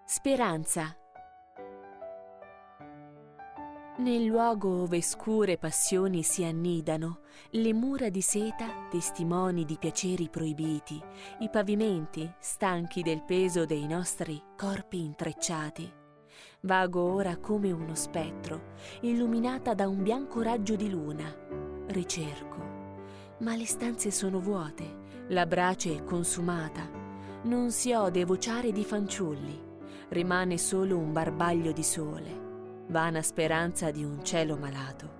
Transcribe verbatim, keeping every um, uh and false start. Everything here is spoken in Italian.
Speranza. Nel luogo ove scure passioni si annidano, le mura di seta, testimoni di piaceri proibiti, i pavimenti, stanchi del peso dei nostri corpi intrecciati. Vago ora come uno spettro, illuminata da un bianco raggio di luna. Ricerco, ma le stanze sono vuote, la brace è consumata. Non si ode vociare di fanciulli, rimane solo un barbaglio di sole, vana speranza di un cielo malato.